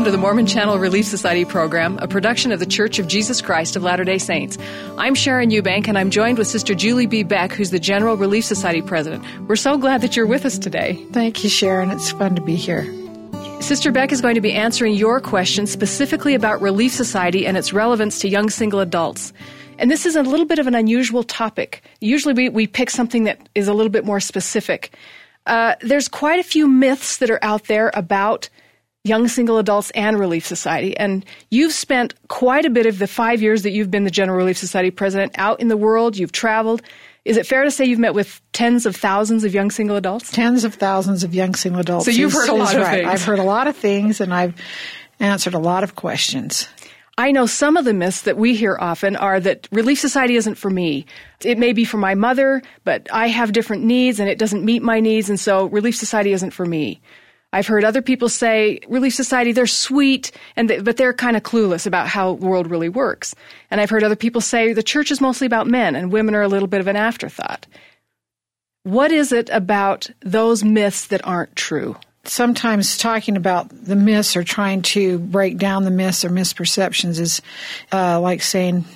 welcome to the Mormon Channel Relief Society program, a production of the Church of Jesus Christ of Latter-day Saints. I'm Sharon Eubank, and I'm joined with Sister Julie B. Beck, who's the General Relief Society President. We're so glad that you're with us today. Thank you, Sharon. It's fun to be here. Sister Beck is going to be answering your questions specifically about Relief Society and its relevance to young single adults. And this is a little bit of an unusual topic. Usually we pick something that is a little bit more specific. There's quite a few myths that are out there about young single adults and Relief Society. And you've spent quite a bit of the 5 years that you've been the General Relief Society president out in the world. You've traveled. Is it fair to say you've met with tens of thousands of young single adults? Tens of thousands of young single adults. So you've heard a lot of things. I've heard a lot of things, and I've answered a lot of questions. I know some of the myths that we hear often are that Relief Society isn't for me. It may be for my mother, but I have different needs and it doesn't meet my needs, and so Relief Society isn't for me. I've heard other people say, Relief Society, they're sweet, but they're kind of clueless about how the world really works. And I've heard other people say the church is mostly about men and women are a little bit of an afterthought. What is it about those myths that aren't true? Sometimes talking about the myths or trying to break down the myths or misperceptions is like saying,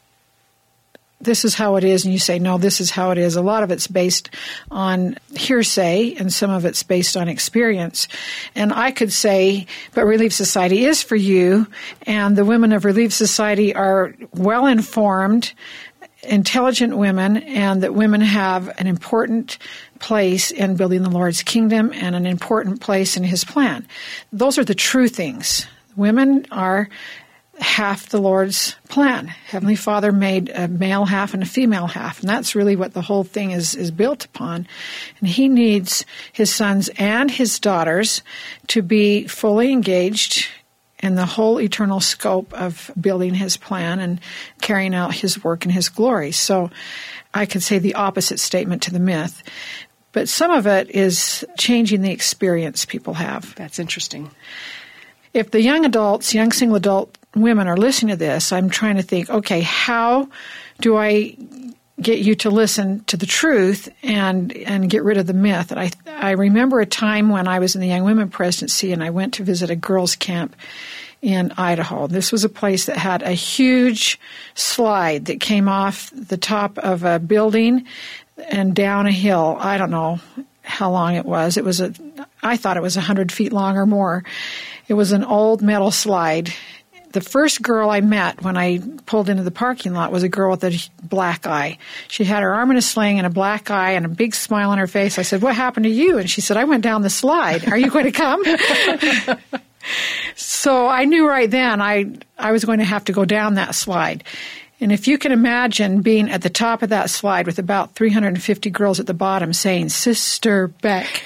this is how it is, and you say, no, this is how it is. A lot of it's based on hearsay, and some of it's based on experience. And I could say, but Relief Society is for you, and the women of Relief Society are well-informed, intelligent women, and that women have an important place in building the Lord's kingdom and an important place in His plan. Those are the true things. Women are half the Lord's plan. Heavenly Father made a male half and a female half, and that's really what the whole thing is built upon. And He needs His sons and His daughters to be fully engaged in the whole eternal scope of building His plan and carrying out His work and His glory. So I could say the opposite statement to the myth. But some of it is changing the experience people have. That's interesting. If the young adults, young single adult women are listening to this, I'm trying to think, okay, how do I get you to listen to the truth and get rid of the myth? And I remember a time when I was in the Young Women Presidency and I went to visit a girls' camp in Idaho. This was a place that had a huge slide that came off the top of a building and down a hill. I don't know how long it was. I thought it was 100 feet long or more. It was an old metal slide. The first girl I met when I pulled into the parking lot was a girl with a black eye. She had her arm in a sling and a black eye and a big smile on her face. I said, "What happened to you?" And she said, "I went down the slide. Are you going to come?" So I knew right then I was going to have to go down that slide. And if you can imagine being at the top of that slide with about 350 girls at the bottom saying, Sister Beck,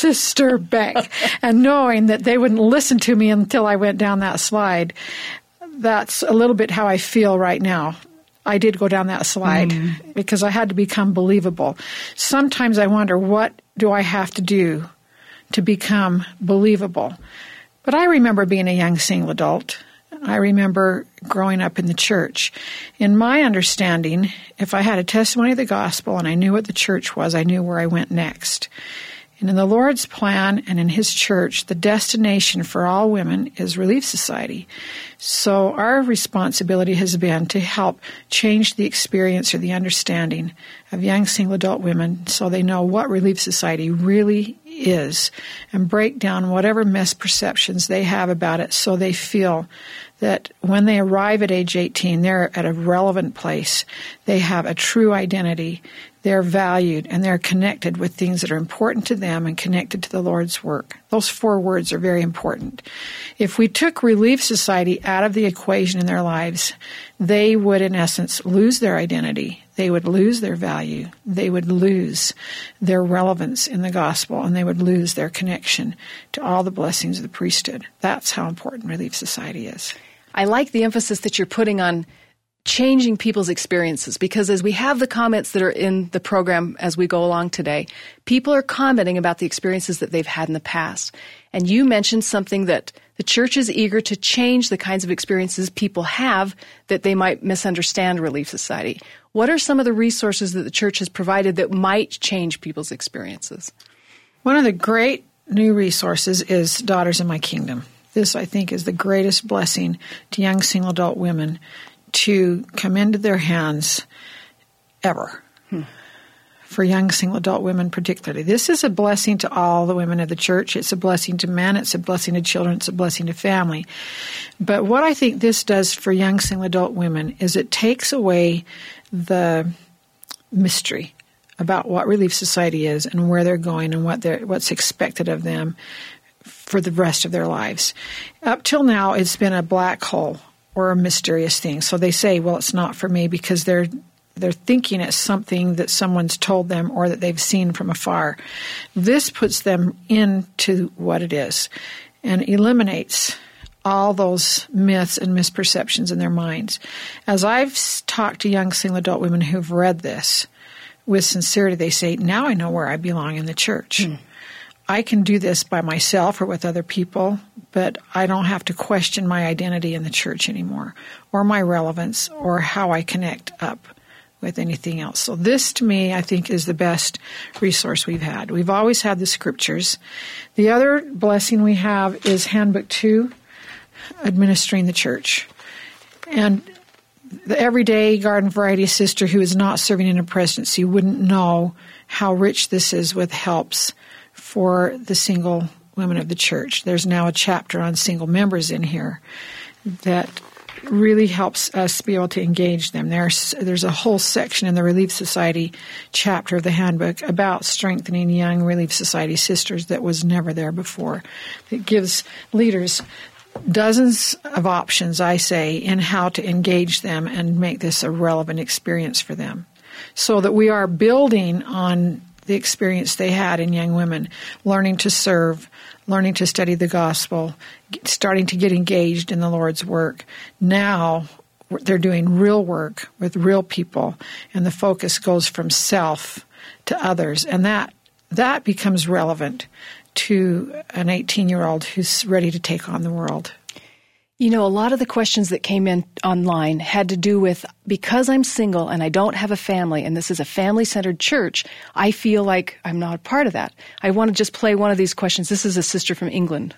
and knowing that they wouldn't listen to me until I went down that slide, that's a little bit how I feel right now. I did go down that slide because I had to become believable. Sometimes I wonder, what do I have to do to become believable? But I remember being a young single adult. I remember growing up in the church. In my understanding, if I had a testimony of the gospel and I knew what the church was, I knew where I went next. And in the Lord's plan and in His church, the destination for all women is Relief Society. So our responsibility has been to help change the experience or the understanding of young single adult women so they know what Relief Society really is and break down whatever misperceptions they have about it so they feel that when they arrive at age 18, they're at a relevant place. They have a true identity. They're valued, and they're connected with things that are important to them and connected to the Lord's work. Those 4 words are very important. If we took Relief Society out of the equation in their lives, they would, in essence, lose their identity. They would lose their value. They would lose their relevance in the gospel, and they would lose their connection to all the blessings of the priesthood. That's how important Relief Society is. I like the emphasis that you're putting on changing people's experiences, because as we have the comments that are in the program as we go along today, people are commenting about the experiences that they've had in the past. And you mentioned something that the church is eager to change the kinds of experiences people have that they might misunderstand Relief Society. What are some of the resources that the church has provided that might change people's experiences? One of the great new resources is Daughters in My Kingdom. this, I think, is the greatest blessing to young single adult women to come into their hands ever. For young single adult women particularly. This is a blessing to all the women of the church. It's a blessing to men. It's a blessing to children. It's a blessing to family. But what I think this does for young single adult women is it takes away the mystery about what Relief Society is and where they're going and what's expected of them for the rest of their lives. Up till now, it's been a black hole or a mysterious thing. So they say, well, it's not for me because they're thinking it's something that someone's told them or that they've seen from afar. This puts them into what it is and eliminates all those myths and misperceptions in their minds. As I've talked to young single adult women who've read this, with sincerity, they say, now I know where I belong in the church. I can do this by myself or with other people, but I don't have to question my identity in the church anymore, or my relevance, or how I connect up with anything else. So this, to me, I think is the best resource we've had. We've always had the scriptures. The other blessing we have is Handbook 2, Administering the Church. And the everyday garden variety sister who is not serving in a presidency wouldn't know how rich this is with helps for the single women of the church. There's now a chapter on single members in here that really helps us be able to engage them. There's a whole section in the Relief Society chapter of the handbook about strengthening young Relief Society sisters that was never there before. It gives leaders dozens of options, I say, in how to engage them and make this a relevant experience for them, so that we are building on the experience they had in young women, learning to serve, learning to study the gospel, starting to get engaged in the Lord's work. Now they're doing real work with real people, and the focus goes from self to others, and that becomes relevant to an 18-year-old who's ready to take on the world. You know, a lot of the questions that came in online had to do with, because I'm single and I don't have a family, and this is a family-centered church, I feel like I'm not a part of that. I want to just play one of these questions. This is a sister from England.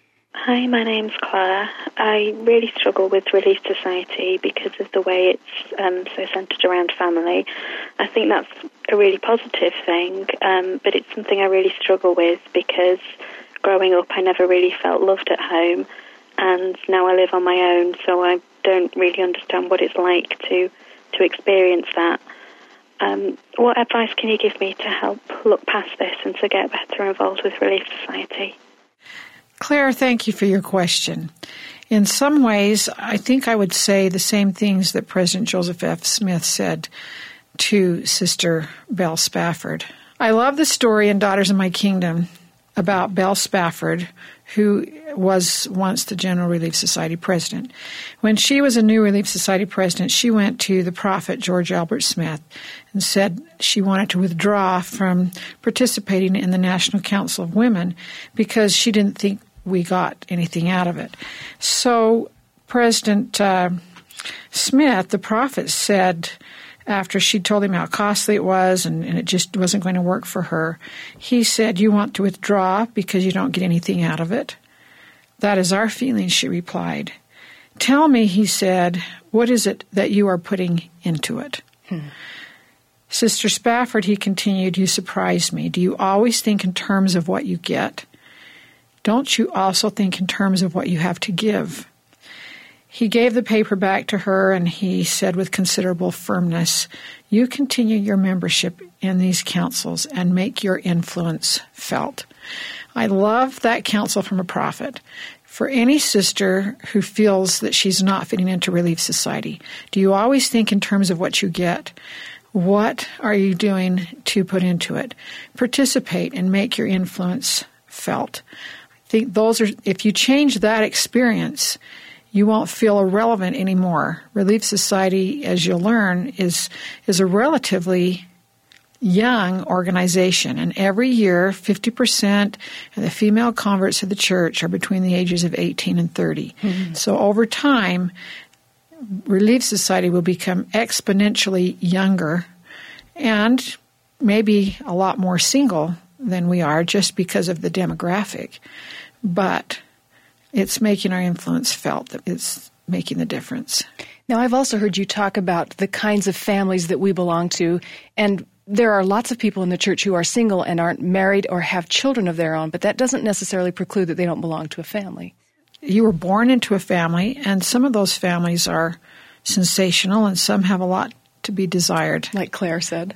Hi, my name's Claire. I really struggle with Relief Society because of the way it's so centred around family. I think that's a really positive thing, but it's something I really struggle with because growing up I never really felt loved at home, and now I live on my own, so I don't really understand what it's like to experience that. What advice can you give me to help look past this and to get better involved with Relief Society? Claire, thank you for your question. In some ways, I think I would say the same things that President Joseph F. Smith said to Sister Belle Spafford. I love the story in Daughters of My Kingdom about Belle Spafford, who was once the General Relief Society president. When she was a new Relief Society president, she went to the prophet George Albert Smith and said she wanted to withdraw from participating in the National Council of Women because she didn't think we got anything out of it. So President Smith, the prophet, said, after she told him how costly it was and it just wasn't going to work for her, he said, "You want to withdraw because you don't get anything out of it?" "That is our feeling," she replied. "Tell me," he said, "what is it that you are putting into it?" Sister Spafford, he continued, "You surprise me. Do you always think in terms of what you get? Don't you also think in terms of what you have to give?" He gave the paper back to her, and he said with considerable firmness, "You continue your membership in these councils and make your influence felt." I love that counsel from a prophet. For any sister who feels that she's not fitting into Relief Society, do you always think in terms of what you get? What are you doing to put into it? Participate and make your influence felt. I think those are, if you change that experience, you won't feel irrelevant anymore. Relief Society, as you'll learn, is a relatively young organization, and every year 50% of the female converts to the church are between the ages of 18 and 30. Mm-hmm. So over time, Relief Society will become exponentially younger and maybe a lot more single than we are just because of the demographic. But it's making our influence felt, that it's making the difference. Now, I've also heard you talk about the kinds of families that we belong to, and there are lots of people in the church who are single and aren't married or have children of their own, but that doesn't necessarily preclude that they don't belong to a family. You were born into a family, and some of those families are sensational, and some have a lot to be desired. Like Claire said.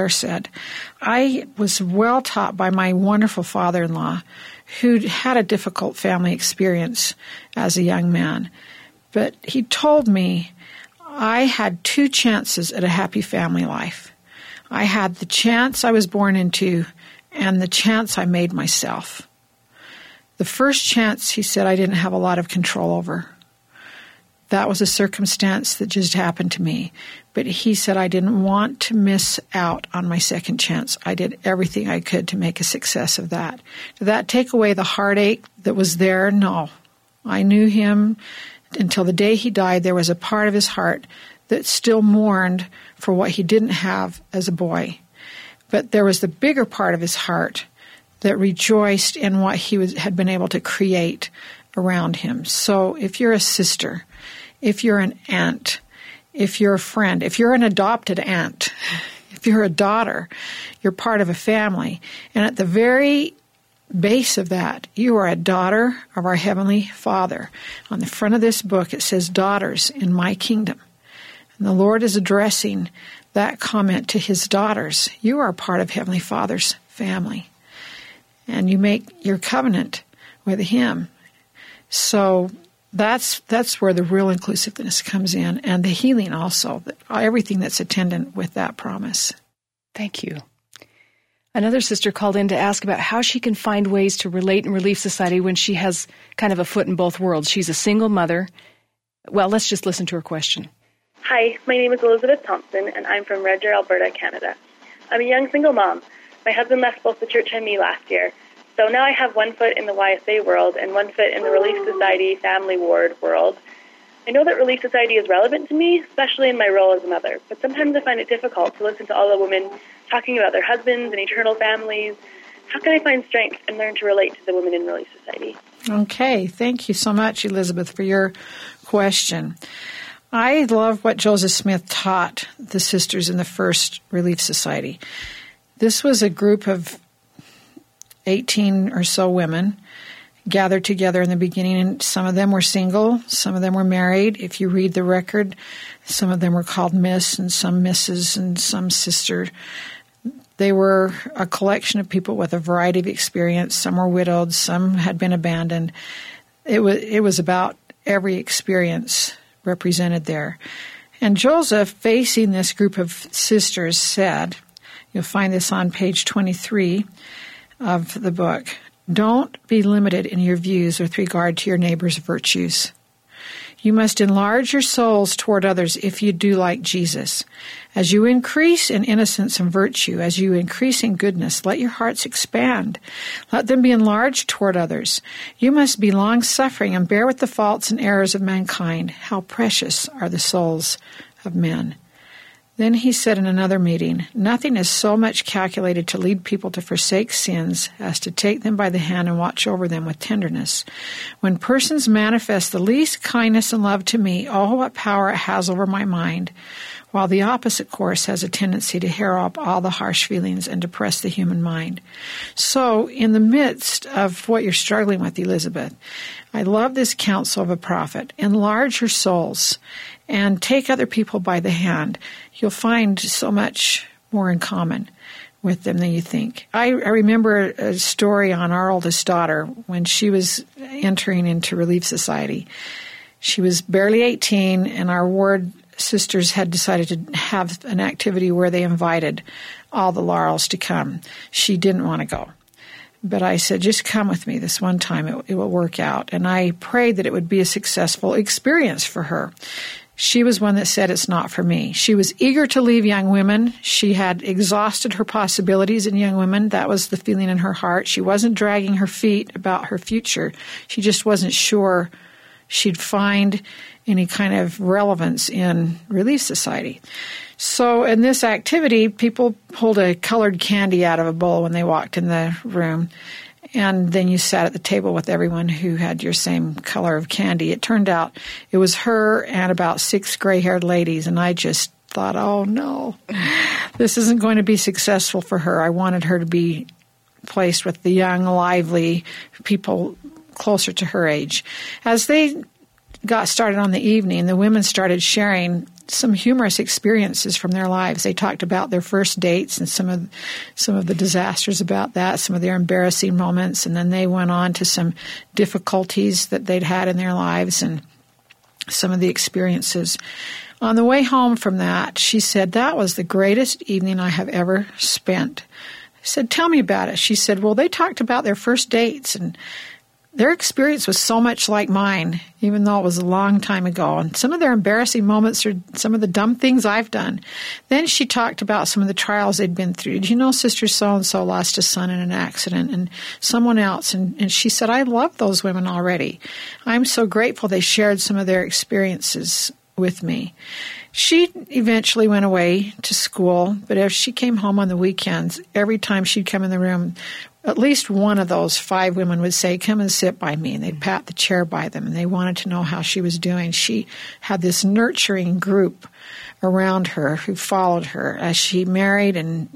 I was well taught by my wonderful father-in-law, who had a difficult family experience as a young man. But he told me I had 2 chances at a happy family life. I had the chance I was born into and the chance I made myself. The first chance, he said, I didn't have a lot of control over. That was a circumstance that just happened to me. But he said I didn't want to miss out on my second chance. I did everything I could to make a success of that. Did that take away the heartache that was there? No. I knew him until the day he died. There was a part of his heart that still mourned for what he didn't have as a boy. But there was the bigger part of his heart that rejoiced in what he had been able to create around him. So if you're a sister, if you're an aunt, if you're a friend, if you're an adopted aunt, if you're a daughter, you're part of a family. And at the very base of that, you are a daughter of our Heavenly Father. On the front of this book, it says, daughters in my kingdom. And the Lord is addressing that comment to his daughters. You are part of Heavenly Father's family. And you make your covenant with him. So that's where the real inclusiveness comes in, and the healing also, everything that's attendant with that promise. Thank you. Another sister called in to ask about how she can find ways to relate in Relief Society when she has kind of a foot in both worlds. She's a single mother. Well, let's just listen to her question. Hi, my name is Elizabeth Thompson, and I'm from Red Deer, Alberta, Canada. I'm a young single mom. My husband left both the church and me last year, so now I have 1 foot in the YSA world and 1 foot in the Relief Society family ward world. I know that Relief Society is relevant to me, especially in my role as a mother, but sometimes I find it difficult to listen to all the women talking about their husbands and eternal families. How can I find strength and learn to relate to the women in Relief Society? Okay, thank you so much, Elizabeth, for your question. I love what Joseph Smith taught the sisters in the first Relief Society. This was a group of 18 or so women gathered together in the beginning, and some of them were single, some of them were married. If you read the record, some of them were called Miss and some Mrs. and some Sister. They were a collection of people with a variety of experience. Some were widowed, some had been abandoned. It was about every experience represented there. And Joseph, facing this group of sisters, said, you'll find this on page 23 of the book, don't be limited in your views with regard to your neighbor's virtues. You must enlarge your souls toward others if you do like Jesus. As you increase in innocence and virtue, as you increase in goodness, let your hearts expand. Let them be enlarged toward others. You must be long-suffering and bear with the faults and errors of mankind. How precious are the souls of men. Then he said in another meeting, nothing is so much calculated to lead people to forsake sins as to take them by the hand and watch over them with tenderness. When persons manifest the least kindness and love to me, oh, what power it has over my mind, while the opposite course has a tendency to harrow up all the harsh feelings and depress the human mind. So, in the midst of what you're struggling with, Elizabeth, I love this counsel of a prophet. Enlarge your souls and take other people by the hand. You'll find so much more in common with them than you think. I remember a story on our oldest daughter when she was entering into Relief Society. She was barely 18, and our ward sisters had decided to have an activity where they invited all the Laurels to come. She didn't want to go. But I said, just come with me this one time. It will work out. And I prayed that it would be a successful experience for her. She was one that said, it's not for me. She was eager to leave young women. She had exhausted her possibilities in young women. That was the feeling in her heart. She wasn't dragging her feet about her future. She just wasn't sure she'd find any kind of relevance in Relief Society. So in this activity, people pulled a colored candy out of a bowl when they walked in the room, and then you sat at the table with everyone who had your same color of candy. It turned out it was her and about 6 gray-haired ladies, and I just thought, oh, no, this isn't going to be successful for her. I wanted her to be placed with the young, lively people closer to her age. As they got started on the evening, the women started sharing some humorous experiences from their lives. They talked about their first dates and some of the disasters about that, some of their embarrassing moments, and then they went on to some difficulties that they'd had in their lives and some of the experiences. On the way home from that, she said, that was the greatest evening I have ever spent. I said, tell me about it. She said, well, they talked about their first dates, and their experience was so much like mine, even though it was a long time ago. And some of their embarrassing moments are some of the dumb things I've done. Then she talked about some of the trials they'd been through. Do you know Sister So-and-so lost a son in an accident, and someone else? And she said, I love those women already. I'm so grateful they shared some of their experiences with me. She eventually went away to school, but as she came home on the weekends, every time she'd come in the room, at least one of those 5 women would say, come and sit by me, and they'd pat the chair by them, and they wanted to know how she was doing. She had this nurturing group around her who followed her as she married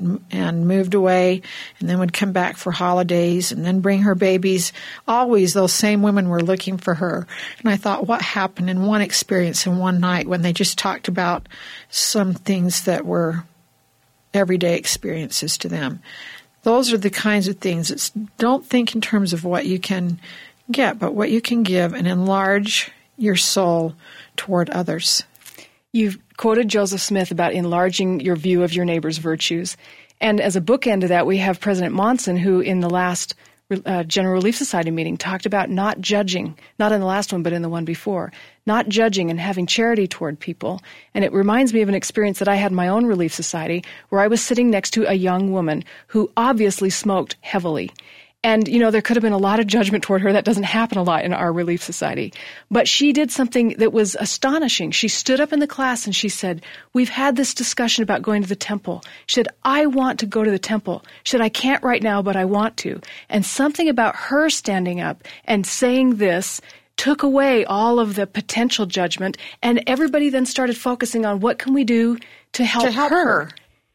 and moved away, and then would come back for holidays and then bring her babies. Always those same women were looking for her. And I thought, what happened in one experience in one night when they just talked about some things that were everyday experiences to them? Those are the kinds of things. Don't think in terms of what you can get, but what you can give, and enlarge your soul toward others. You've quoted Joseph Smith about enlarging your view of your neighbor's virtues. And as a bookend to that, we have President Monson, who in the last General Relief Society meeting talked about not judging, not in the last one, but in the one before, not judging and having charity toward people. And it reminds me of an experience that I had in my own Relief Society where I was sitting next to a young woman who obviously smoked heavily. And, you know, there could have been a lot of judgment toward her. That doesn't happen a lot in our Relief Society. But she did something that was astonishing. She stood up in the class and she said, we've had this discussion about going to the temple. She said, I want to go to the temple. She said, I can't right now, but I want to. And something about her standing up and saying this took away all of the potential judgment, and everybody then started focusing on what can we do to help her.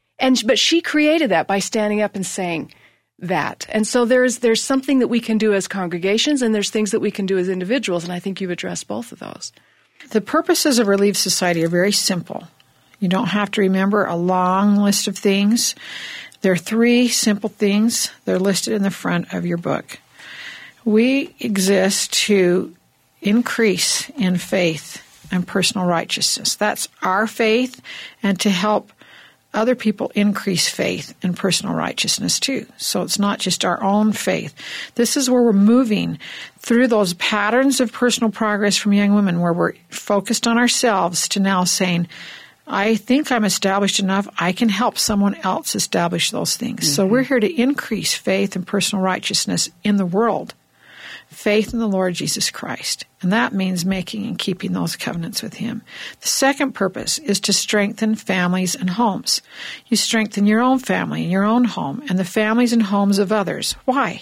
But she created that by standing up and saying that. And so there's something that we can do as congregations, and there's things that we can do as individuals, and I think you've addressed both of those. The purposes of Relief Society are very simple. You don't have to remember a long list of things. There are 3 simple things. They're listed in the front of your book. We exist to increase in faith and personal righteousness. That's our faith, and to help other people increase faith and personal righteousness too. So it's not just our own faith. This is where we're moving through those patterns of personal progress from young women, where we're focused on ourselves, to now saying, I think I'm established enough, I can help someone else establish those things. Mm-hmm. So we're here to increase faith and personal righteousness in the world. Faith in the Lord Jesus Christ. And that means making and keeping those covenants with Him. The second purpose is to strengthen families and homes. You strengthen your own family and your own home and the families and homes of others. Why?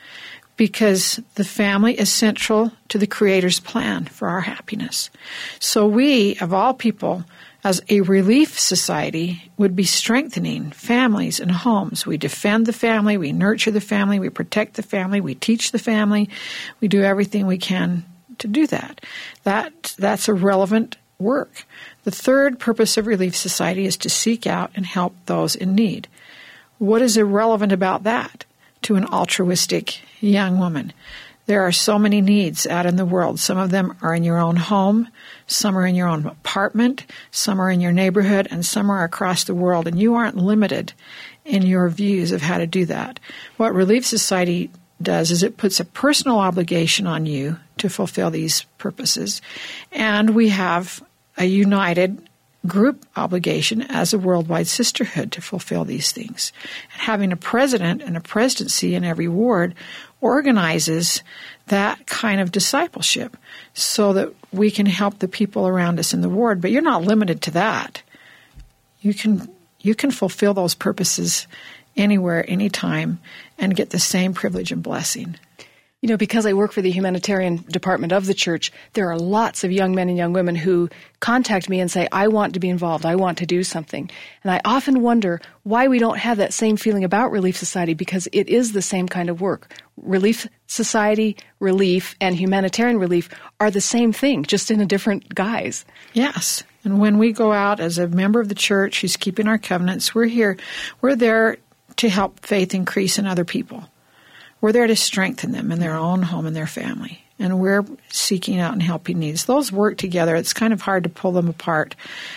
Because the family is central to the Creator's plan for our happiness. So we, of all people, as a Relief Society, would be strengthening families and homes. We defend the family, we nurture the family, we protect the family, we teach the family, we do everything we can to do that. That's a relevant work. The third purpose of Relief Society is to seek out and help those in need. What is irrelevant about that to an altruistic young woman? There are so many needs out in the world. Some of them are in your own home, some are in your own apartment, some are in your neighborhood, and some are across the world. And you aren't limited in your views of how to do that. What Relief Society does is it puts a personal obligation on you to fulfill these purposes. And we have a united group obligation as a worldwide sisterhood to fulfill these things. And having a president and a presidency in every ward organizes that kind of discipleship so that we can help the people around us in the ward. But you're not limited to that. You can fulfill those purposes anywhere, anytime, and get the same privilege and blessing. You know, because I work for the humanitarian department of the church, there are lots of young men and young women who contact me and say, I want to be involved, I want to do something. And I often wonder why we don't have that same feeling about Relief Society, because it is the same kind of work. Relief Society, relief, and humanitarian relief are the same thing, just in a different guise. Yes. And when we go out as a member of the church who's keeping our covenants, we're there to help faith increase in other people. We're there to strengthen them in their own home and their family. And we're seeking out and helping needs. Those work together. It's kind of hard to pull them apart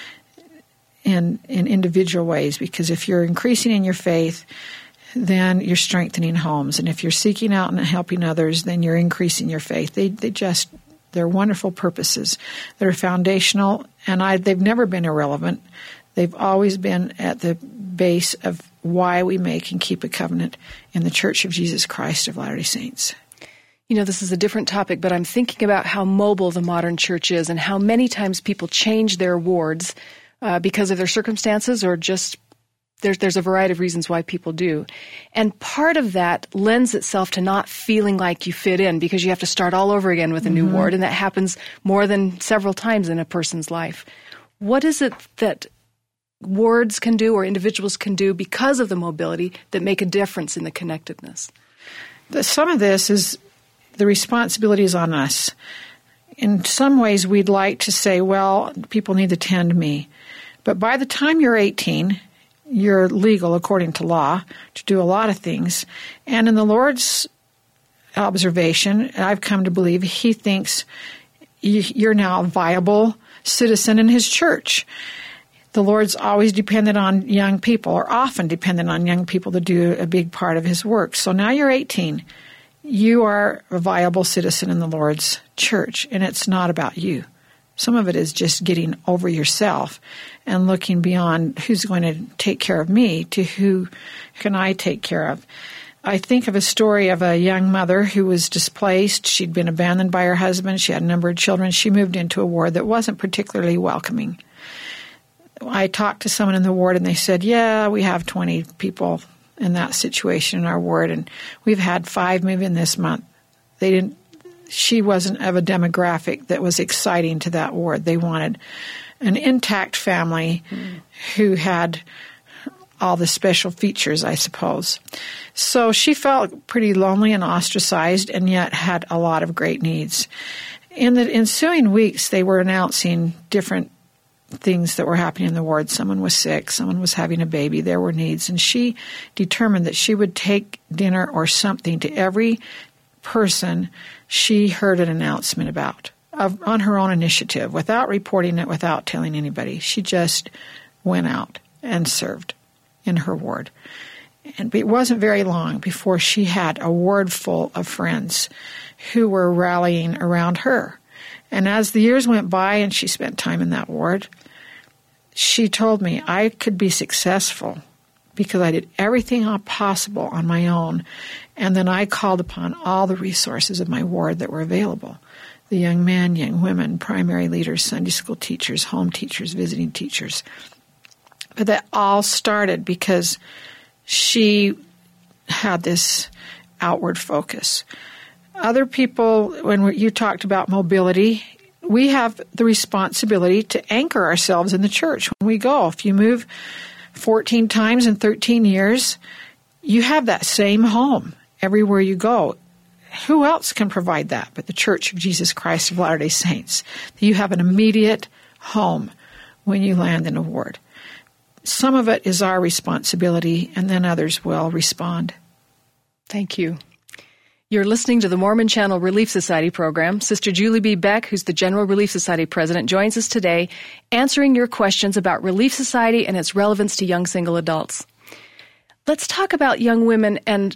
in individual ways, because if you're increasing in your faith, then you're strengthening homes. And if you're seeking out and helping others, then you're increasing your faith. They're wonderful purposes that are foundational, and they've never been irrelevant. They've always been at the base of why we make and keep a covenant in the Church of Jesus Christ of Latter-day Saints. You know, this is a different topic, but I'm thinking about how mobile the modern church is and how many times people change their wards because of their circumstances, or just there's a variety of reasons why people do. And part of that lends itself to not feeling like you fit in, because you have to start all over again with a new ward, and that happens more than several times in a person's life. What is it that wards can do or individuals can do because of the mobility that make a difference in the connectedness? Some of this is the responsibility is on us. In some ways, we'd like to say, well, people need to tend me. But by the time you're 18, you're legal according to law to do a lot of things. And in the Lord's observation, I've come to believe He thinks you're now a viable citizen in His church. The Lord's always dependent on young people, or often dependent on young people to do a big part of His work. So now you're 18. You are a viable citizen in the Lord's church, and it's not about you. Some of it is just getting over yourself and looking beyond who's going to take care of me to who can I take care of. I think of a story of a young mother who was displaced. She'd been abandoned by her husband. She had a number of children. She moved into a ward that wasn't particularly welcoming. I talked to someone in the ward, and they said, yeah, we have 20 people in that situation in our ward, and we've had 5 move in this month. She wasn't of a demographic that was exciting to that ward. They wanted an intact family who had all the special features, I suppose. So she felt pretty lonely and ostracized, and yet had a lot of great needs. In the ensuing weeks, they were announcing different things that were happening in the ward. Someone was sick, someone was having a baby, there were needs, and she determined that she would take dinner or something to every person she heard an announcement about on her own initiative, without reporting it, without telling anybody. She just went out and served in her ward. And it wasn't very long before she had a ward full of friends who were rallying around her. And as the years went by and she spent time in that ward, she told me I could be successful because I did everything possible on my own, and then I called upon all the resources of my ward that were available. The young men, young women, primary leaders, Sunday school teachers, home teachers, visiting teachers. But that all started because she had this outward focus. Other people, when you talked about mobility, we have the responsibility to anchor ourselves in the church when we go. If you move 14 times in 13 years, you have that same home everywhere you go. Who else can provide that but the Church of Jesus Christ of Latter-day Saints? You have an immediate home when you land in a ward. Some of it is our responsibility, and then others will respond. Thank you. You're listening to the Mormon Channel Relief Society program. Sister Julie B. Beck, who's the General Relief Society president, joins us today answering your questions about Relief Society and its relevance to young single adults. Let's talk about young women and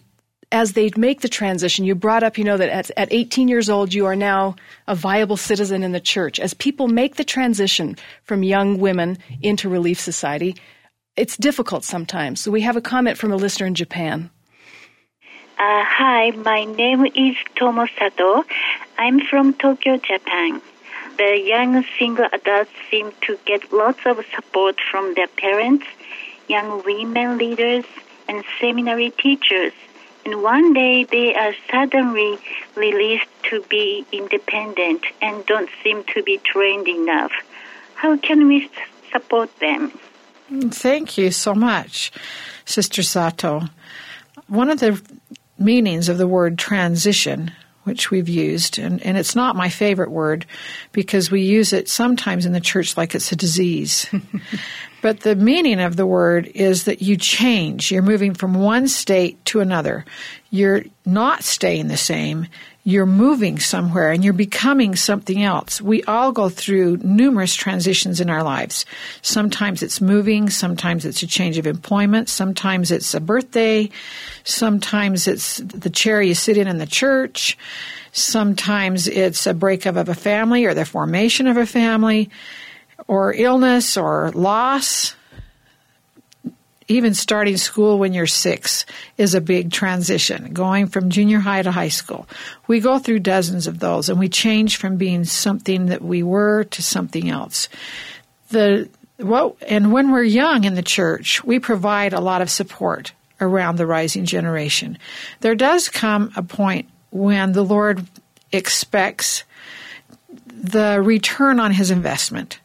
as they make the transition, you brought up, that at 18 years old, you are now a viable citizen in the church. As people make the transition from young women into Relief Society, it's difficult sometimes. So we have a comment from a listener in Japan. Hi, my name is Tomo Sato. I'm from Tokyo, Japan. The young single adults seem to get lots of support from their parents, young women leaders, and seminary teachers. And one day they are suddenly released to be independent and don't seem to be trained enough. How can we support them? Thank you so much, Sister Sato. One of the meanings of the word transition, which we've used, and it's not my favorite word because we use it sometimes in the church like it's a disease. But the meaning of the word is that you change. You're moving from one state to another. You're not staying the same. You're moving somewhere and you're becoming something else. We all go through numerous transitions in our lives. Sometimes it's moving. Sometimes it's a change of employment. Sometimes it's a birthday. Sometimes it's the chair you sit in the church. Sometimes it's a breakup of a family or the formation of a family, or illness or loss. Even starting school when you're 6 is a big transition, going from junior high to high school. We go through dozens of those, and we change from being something that we were to something else. And when we're young in the church, we provide a lot of support around the rising generation. There does come a point when the Lord expects the return on his investment.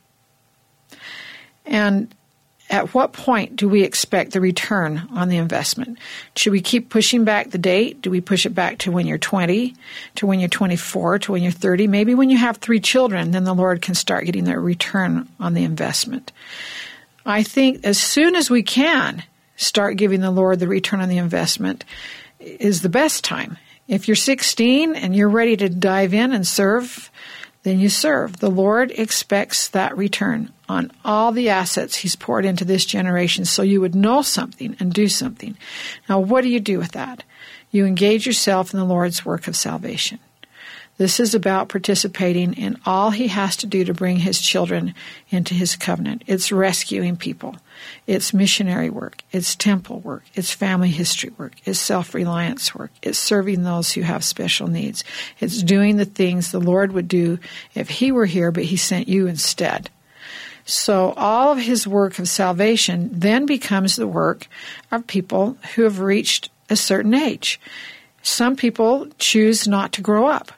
And at what point do we expect the return on the investment? Should we keep pushing back the date? Do we push it back to when you're 20, to when you're 24, to when you're 30? Maybe when you have 3 children, then the Lord can start getting the return on the investment. I think as soon as we can start giving the Lord the return on the investment is the best time. If you're 16 and you're ready to dive in and serve, then you serve. The Lord expects that return on all the assets he's poured into this generation so you would know something and do something. Now, what do you do with that? You engage yourself in the Lord's work of salvation. This is about participating in all he has to do to bring his children into his covenant. It's rescuing people. It's missionary work. It's temple work. It's family history work. It's self-reliance work. It's serving those who have special needs. It's doing the things the Lord would do if he were here, but he sent you instead. So all of his work of salvation then becomes the work of people who have reached a certain age. Some people choose not to grow up.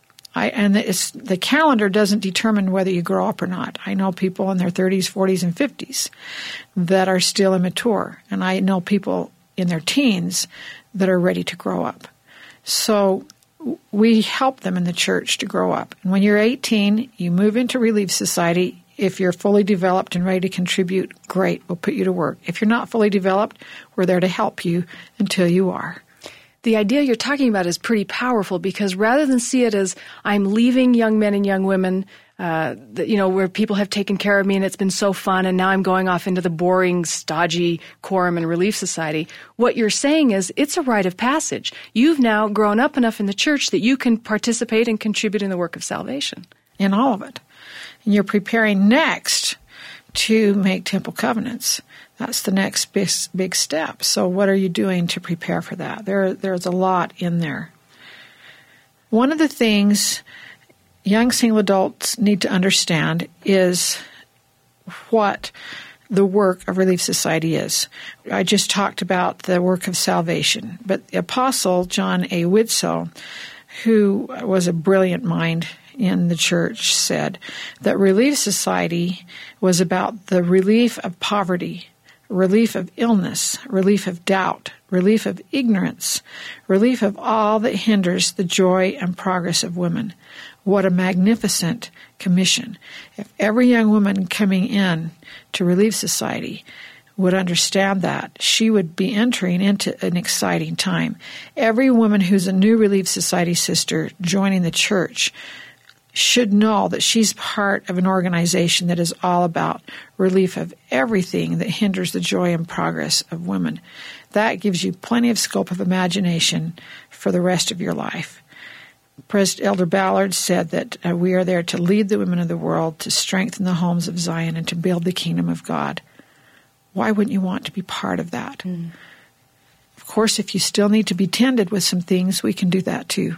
The calendar doesn't determine whether you grow up or not. I know people in their 30s, 40s, and 50s that are still immature. And I know people in their teens that are ready to grow up. So we help them in the church to grow up. And when you're 18, you move into Relief Society. If you're fully developed and ready to contribute, great, we'll put you to work. If you're not fully developed, we're there to help you until you are. The idea you're talking about is pretty powerful because rather than see it as I'm leaving young men and young women, where people have taken care of me and it's been so fun and now I'm going off into the boring, stodgy Quorum and Relief Society, what you're saying is it's a rite of passage. You've now grown up enough in the church that you can participate and contribute in the work of salvation. In all of it. And you're preparing next to make temple covenants. That's the next big step. So what are you doing to prepare for that? There's a lot in there. One of the things young single adults need to understand is what the work of Relief Society is. I just talked about the work of salvation, but the Apostle John A. Widtsoe, who was a brilliant mind in the church, said that Relief Society was about the relief of poverty, relief of illness, relief of doubt, relief of ignorance, relief of all that hinders the joy and progress of women. What a magnificent commission. If every young woman coming in to Relief Society would understand that, she would be entering into an exciting time. Every woman who's a new Relief Society sister joining the church should know that she's part of an organization that is all about relief of everything that hinders the joy and progress of women. that gives you plenty of scope of imagination for the rest of your life. President Elder Ballard said that we are there to lead the women of the world, to strengthen the homes of Zion, and to build the kingdom of God. Why wouldn't you want to be part of that? Of course, if you still need to be tended with some things, we can do that too.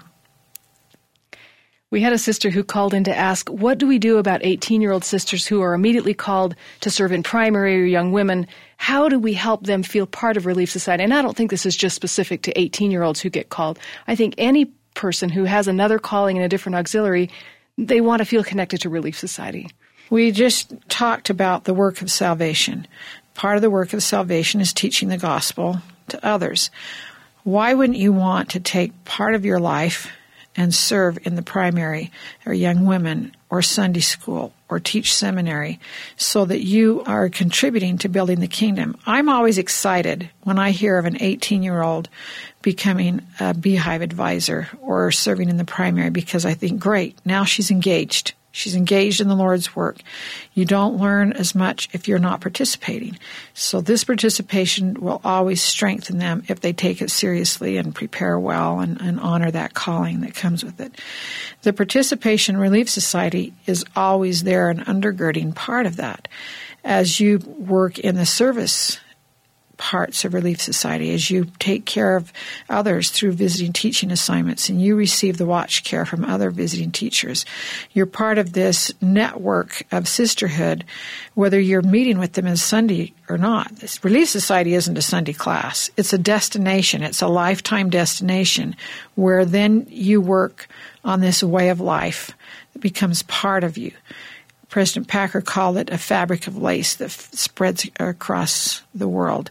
We had a sister who called in to ask, what do we do about 18-year-old sisters who are immediately called to serve in primary or young women? How do we help them feel part of Relief Society? And I don't think this is just specific to 18-year-olds who get called. I think any person who has another calling in a different auxiliary, they want to feel connected to Relief Society. We just talked about the work of salvation. Part of the work of salvation is teaching the gospel to others. Why wouldn't you want to take part of your life and serve in the primary or young women or Sunday school or teach seminary so that you are contributing to building the kingdom? I'm always excited when I hear of an 18-year-old becoming a Beehive advisor or serving in the primary, because I think, great, now she's engaged. She's engaged in the Lord's work. You don't learn as much if you're not participating. So this participation will always strengthen them if they take it seriously and prepare well and honor that calling that comes with it. The Participation Relief Society is always there, an undergirding part of that. As you work in the service parts of Relief Society, as you take care of others through visiting teaching assignments and you receive the watch care from other visiting teachers, you're part of this network of sisterhood, whether you're meeting with them on Sunday or not. This Relief Society isn't a Sunday class. It's a destination. It's a lifetime destination where then you work on this way of life that becomes part of you. President Packer called it a fabric of lace that spreads across the world.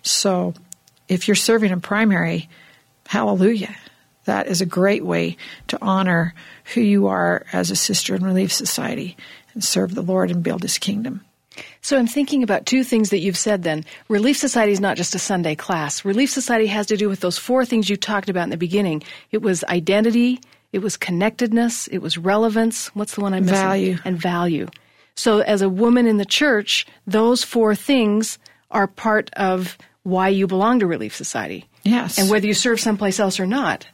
So if you're serving in primary, hallelujah. That is a great way to honor who you are as a sister in Relief Society and serve the Lord and build His kingdom. So I'm thinking about two things that you've said then. Relief Society is not just a Sunday class. Relief Society has to do with those four things you talked about in the beginning. It was identity, it was connectedness, it was relevance. What's the one I'm missing? Value. And value. So as a woman in the church, those four things are part of why you belong to Relief Society. Yes. And whether you serve someplace else or not.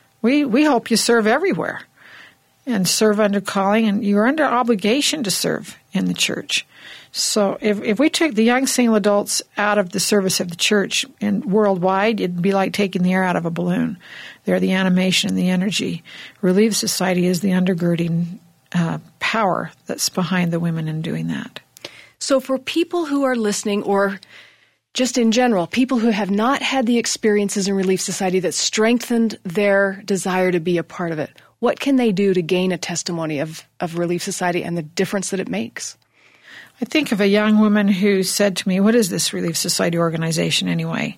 We hope you serve everywhere and serve under calling, and you're under obligation to serve in the church. So if we took the young single adults out of the service of the church and worldwide, it'd be like taking the air out of a balloon. They're the animation and the energy. Relief Society is the undergirding power that's behind the women in doing that. So for people who are listening, or just in general, people who have not had the experiences in Relief Society that strengthened their desire to be a part of it, what can they do to gain a testimony of Relief Society and the difference that it makes? I think of a young woman who said to me, "What is this Relief Society organization anyway?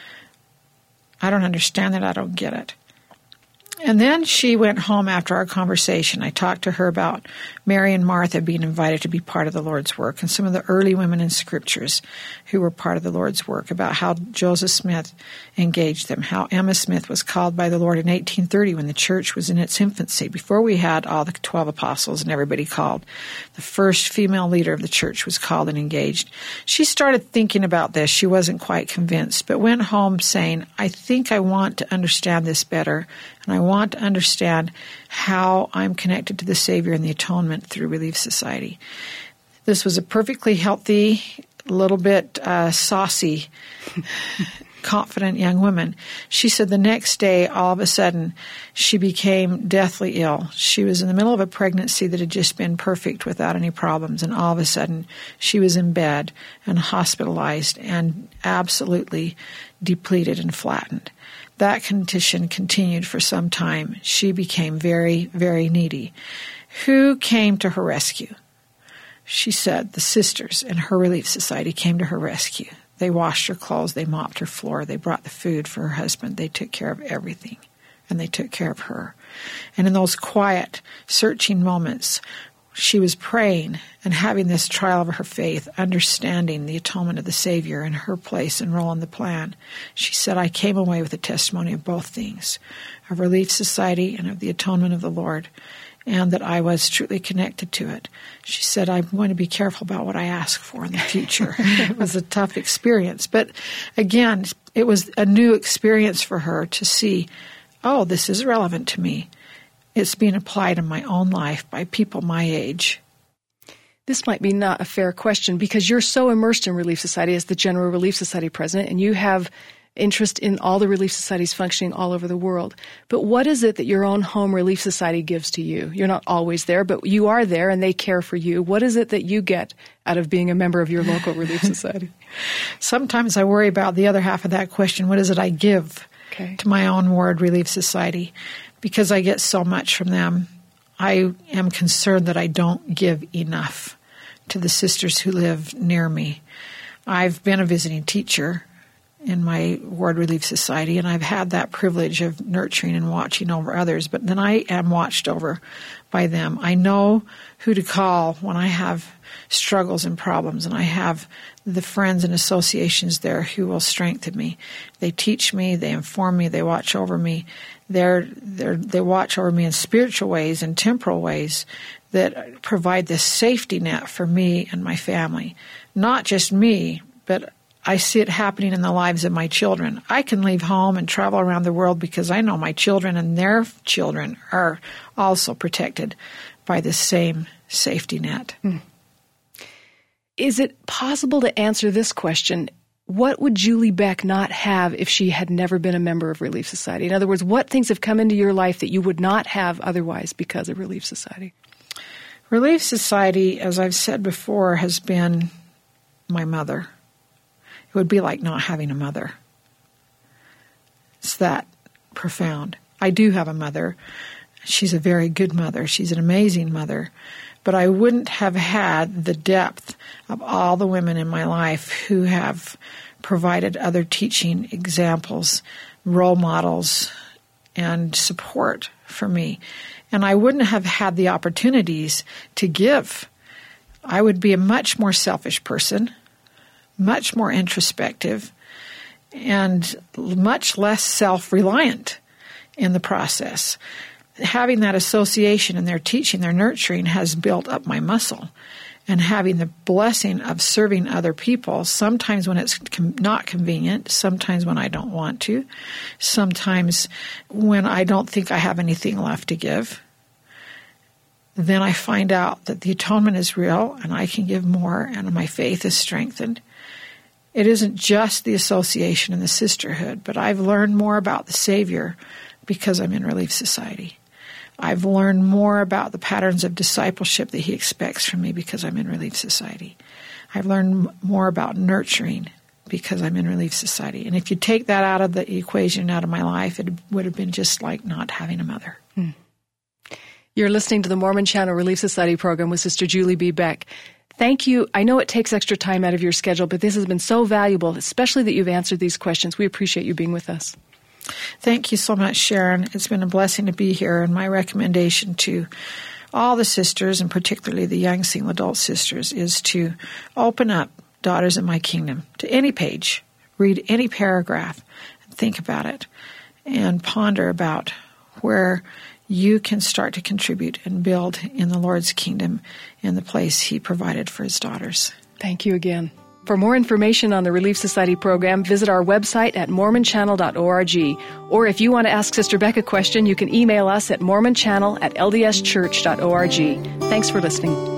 I don't understand it. I don't get it." And then she went home after our conversation. I talked to her about Mary and Martha being invited to be part of the Lord's work, and some of the early women in Scriptures who were part of the Lord's work, about how Joseph Smith engaged them, how Emma Smith was called by the Lord in 1830 when the church was in its infancy, before we had all the 12 apostles and everybody called. The first female leader of the church was called and engaged. She started thinking about this. She wasn't quite convinced, but went home saying, "I think I want to understand this better, and I want to understand how I'm connected to the Savior and the atonement through Relief Society." This was a perfectly healthy, little bit saucy, confident young woman. She said the next day, all of a sudden, she became deathly ill. She was in the middle of a pregnancy that had just been perfect without any problems, and all of a sudden, she was in bed and hospitalized and absolutely depleted and flattened. That condition continued for some time. She became very, very needy. Who came to her rescue? She said the sisters in her Relief Society came to her rescue. They washed her clothes. They mopped her floor. They brought the food for her husband. They took care of everything, and they took care of her. And in those quiet, searching moments, she was praying and having this trial of her faith, understanding the atonement of the Savior and her place and role in the plan. She said, "I came away with a testimony of both things, of Relief Society and of the atonement of the Lord, and that I was truly connected to it." She said, "I'm going to be careful about what I ask for in the future." It was a tough experience. But again, it was a new experience for her to see, oh, this is relevant to me. It's being applied in my own life by people my age. This might be not a fair question because you're so immersed in Relief Society as the General Relief Society president, and you have interest in all the Relief Societies functioning all over the world. But what is it that your own home Relief Society gives to you? You're not always there, but you are there and they care for you. What is it that you get out of being a member of your local Relief Society? Sometimes I worry about the other half of that question. What is it I give to my own ward Relief Society? Because I get so much from them, I am concerned that I don't give enough to the sisters who live near me. I've been a visiting teacher in my Ward Relief Society, and I've had that privilege of nurturing and watching over others, but then I am watched over by them. I know who to call when I have struggles and problems, and I have the friends and associations there who will strengthen me. They teach me, they inform me, they watch over me. They watch over me in spiritual ways and temporal ways that provide this safety net for me and my family. Not just me, but I see it happening in the lives of my children. I can leave home and travel around the world because I know my children and their children are also protected by this same safety net. Is it possible to answer this question? What would Julie Beck not have if she had never been a member of Relief Society? In other words, what things have come into your life that you would not have otherwise because of Relief Society? Relief Society, as I've said before, has been my mother. It would be like not having a mother. It's that profound. I do have a mother. She's a very good mother. She's an amazing mother. But I wouldn't have had the depth of all the women in my life who have provided other teaching examples, role models, and support for me. And I wouldn't have had the opportunities to give. I would be a much more selfish person, much more introspective, and much less self-reliant in the process. Having that association and their teaching, their nurturing has built up my muscle. And having the blessing of serving other people, sometimes when it's not convenient, sometimes when I don't want to, sometimes when I don't think I have anything left to give, then I find out that the atonement is real and I can give more and my faith is strengthened. It isn't just the association and the sisterhood, but I've learned more about the Savior because I'm in Relief Society. I've learned more about the patterns of discipleship that He expects from me because I'm in Relief Society. I've learned more about nurturing because I'm in Relief Society. And if you take that out of the equation, out of my life, it would have been just like not having a mother. You're listening to the Mormon Channel Relief Society program with Sister Julie B. Beck. Thank you. I know it takes extra time out of your schedule, but this has been so valuable, especially that you've answered these questions. We appreciate you being with us. Thank you so much, Sharon. It's been a blessing to be here, and my recommendation to all the sisters, and particularly the young single adult sisters, is to open up Daughters of My Kingdom to any page, read any paragraph, think about it, and ponder about where you can start to contribute and build in the Lord's kingdom in the place He provided for His daughters. Thank you again. For more information on the Relief Society program, visit our website at mormonchannel.org. Or if you want to ask Sister Beck a question, you can email us at mormonchannel@ldschurch.org. Thanks for listening.